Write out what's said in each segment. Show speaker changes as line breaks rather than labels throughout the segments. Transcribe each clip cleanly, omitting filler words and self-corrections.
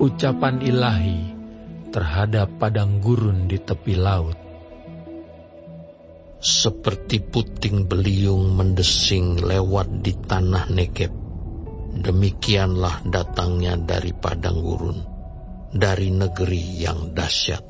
Ucapan ilahi terhadap padang gurun di tepi laut.
Seperti puting beliung mendesing lewat di tanah Negeb, demikianlah datangnya dari padang gurun, dari negeri yang dahsyat.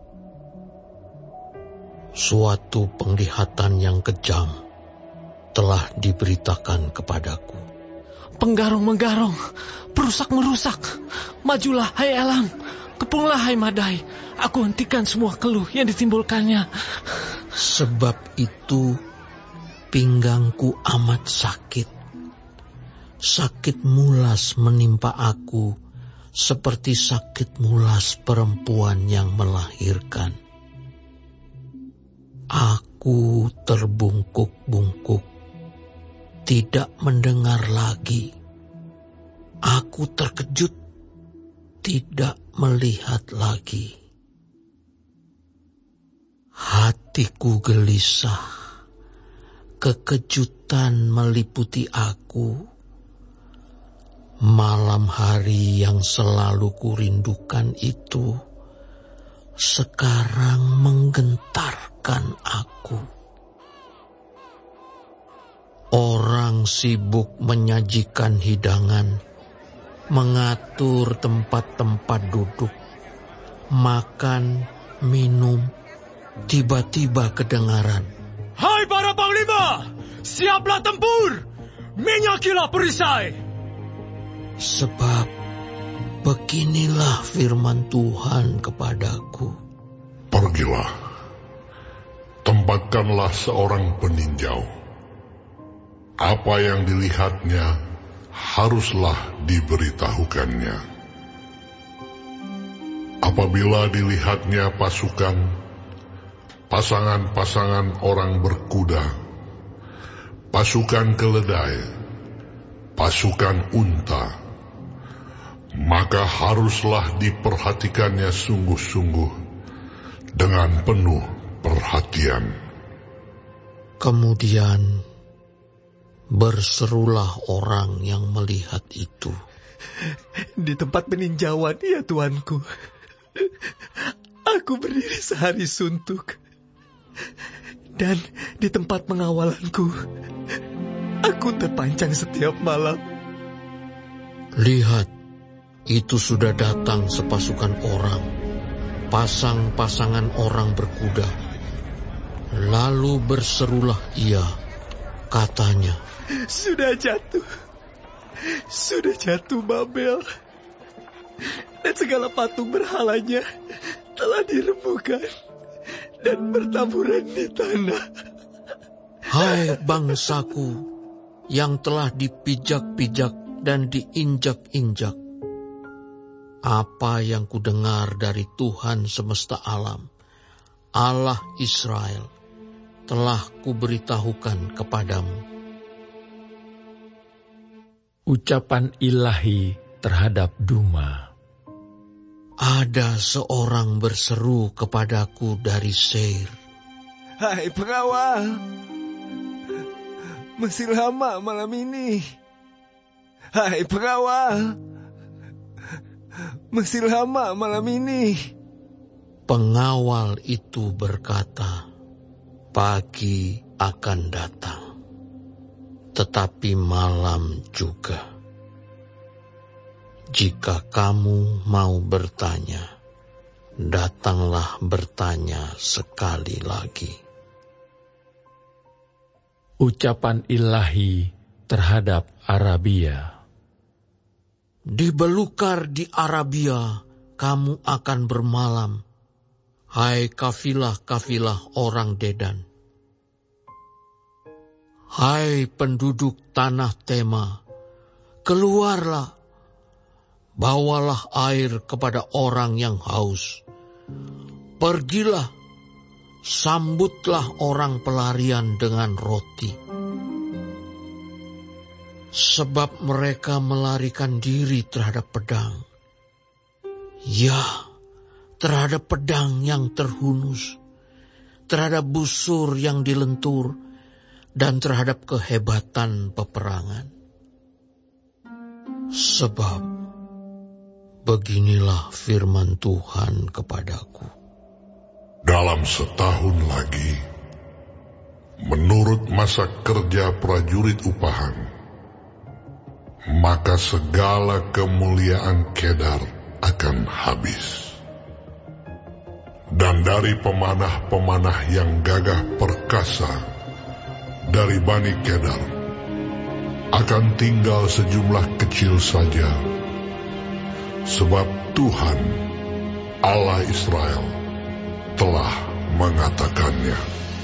Suatu penglihatan yang kejam telah diberitakan kepadaku.
Penggarong-menggarong, perusak-merusak, majulah hai alam, kepunglah hai madai, aku hentikan semua keluh yang ditimbulkannya.
Sebab itu pinggangku amat sakit. Sakit mulas menimpa aku, seperti sakit mulas perempuan yang melahirkan. Aku terbungkuk-bungkuk, tidak mendengar lagi. Aku terkejut, tidak melihat lagi. Hatiku gelisah, kekejutan meliputi aku. Malam hari yang selalu kurindukan itu sekarang menggentarkan aku. Orang sibuk menyajikan hidangan, mengatur tempat-tempat duduk, makan, minum. Tiba-tiba kedengaran,
"Hai para panglima, siaplah tempur, minyakilah perisai."
Sebab beginilah firman Tuhan kepadaku.
Pergilah, tempatkanlah seorang peninjau. Apa yang dilihatnya haruslah diberitahukannya. Apabila dilihatnya pasangan-pasangan orang berkuda, pasukan keledai, pasukan unta, maka haruslah diperhatikannya sungguh-sungguh dengan penuh perhatian.
Kemudian berserulah orang yang melihat itu.
Di tempat peninjauan, ya Tuanku, aku berdiri sehari suntuk. Dan di tempat pengawalanku, aku terpancang setiap malam.
Lihat, itu sudah datang sepasukan orang, pasang-pasangan orang berkuda. Lalu berserulah ia, katanya,
Sudah jatuh Babel, dan segala patung berhalanya telah dirembukan dan bertaburan di tanah.
Hai bangsaku yang telah dipijak-pijak dan diinjak-injak, apa yang kudengar dari Tuhan semesta alam, Allah Israel, telah kuberitahukan kepadamu.
Ucapan ilahi terhadap Duma.
Ada seorang berseru kepadaku dari Seir.
Hai pengawal, masih lama malam ini. Hai pengawal, masih lama malam ini.
Pengawal itu berkata, pagi akan datang, tetapi malam juga. Jika kamu mau bertanya, datanglah bertanya sekali lagi.
Ucapan ilahi terhadap Arabia.
Di belukar di Arabia kamu akan bermalam, hai kafilah-kafilah orang Dedan. Hai penduduk tanah Tema, keluarlah, bawalah air kepada orang yang haus. Pergilah, sambutlah orang pelarian dengan roti. Sebab mereka melarikan diri terhadap pedang. Ya, terhadap pedang yang terhunus, terhadap busur yang dilentur, dan terhadap kehebatan peperangan. Sebab Beginilah firman Tuhan kepadaku.
Dalam setahun lagi, menurut masa kerja prajurit upahan, maka segala kemuliaan Kedar akan habis. Dan dari pemanah-pemanah yang gagah perkasa dari Bani Kedar akan tinggal sejumlah kecil saja, sebab Tuhan Allah Israel telah mengatakannya.